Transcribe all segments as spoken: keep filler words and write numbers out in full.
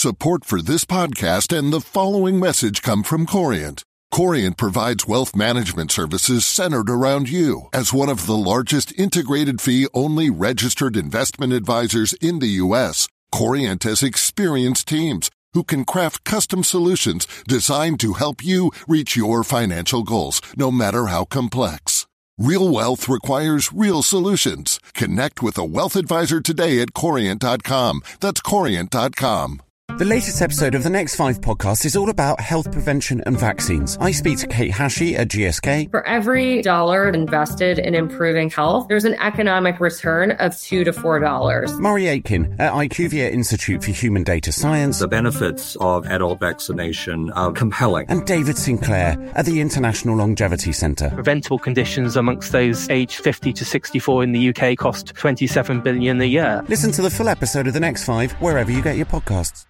Support for this podcast and the following message come from Corient. Corient provides wealth management services centered around you. As one of the largest integrated fee-only registered investment advisors in the U S, Corient has experienced teams who can craft custom solutions designed to help you reach your financial goals, no matter how complex. Real wealth requires real solutions. Connect with a wealth advisor today at corient dot com. That's corient dot com. The latest episode of the Next Five podcast is all about health prevention and vaccines. I speak to Kate Hashey at G S K. For every dollar invested in improving health, there's an economic return of two to four dollars. Murray Aitken at IQVIA Institute for Human Data Science. The benefits of adult vaccination are compelling. And David Sinclair at the International Longevity Centre. Preventable conditions amongst those aged fifty to sixty-four in the U K cost twenty-seven billion dollars a year. Listen to the full episode of The Next Five wherever you get your podcasts.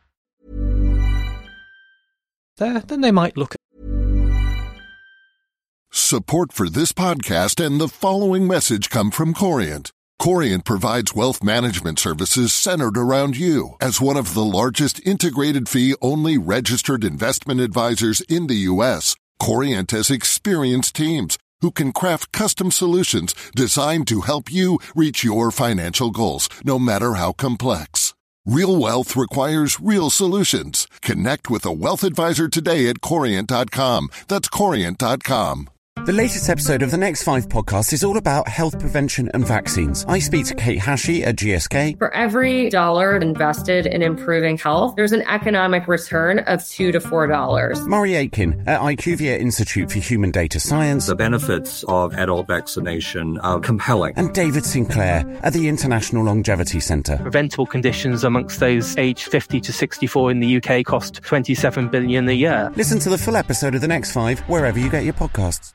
There, then they might look at... Support for this podcast and the following message come from Corient. Corient provides wealth management services centered around you. As one of the largest integrated fee-only registered investment advisors in the U S, Corient has experienced teams who can craft custom solutions designed to help you reach your financial goals, no matter how complex. Real wealth requires real solutions. Connect with a wealth advisor today at corient dot com. That's corient dot com. The latest episode of the Next Five podcast is all about health prevention and vaccines. I speak to Kate Hashey at G S K. For every dollar invested in improving health, there's an economic return of two to four dollars. Murray Aitken at IQVIA Institute for Human Data Science. The benefits of adult vaccination are compelling. And David Sinclair at the International Longevity Centre. Preventable conditions amongst those aged fifty to sixty-four in the U K cost twenty-seven billion dollars a year. Listen to the full episode of The Next Five wherever you get your podcasts.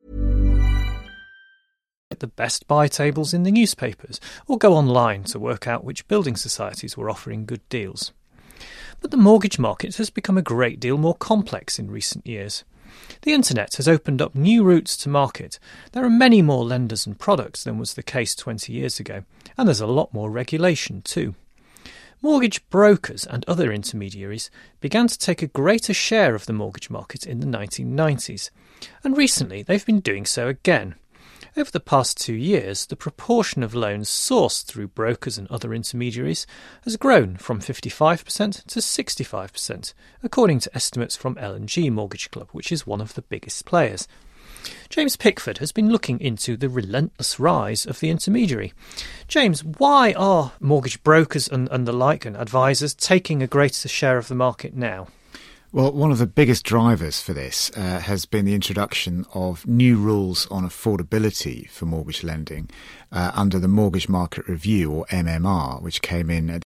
the best buy tables in the newspapers, or go online to work out which building societies were offering good deals. But the mortgage market has become a great deal more complex in recent years. The internet has opened up new routes to market. There are many more lenders and products than was the case twenty years ago, and there's a lot more regulation too. Mortgage brokers and other intermediaries began to take a greater share of the mortgage market in the nineteen nineties, and recently they've been doing so again. Over the past two years, the proportion of loans sourced through brokers and other intermediaries has grown from fifty-five percent to sixty-five percent, according to estimates from L and G Mortgage Club, which is one of the biggest players. James Pickford has been looking into the relentless rise of the intermediary. James, why are mortgage brokers and, and the like and advisors taking a greater share of the market now? Well, one of the biggest drivers for this uh, has been the introduction of new rules on affordability for mortgage lending uh, under the Mortgage Market Review, or M M R, which came in at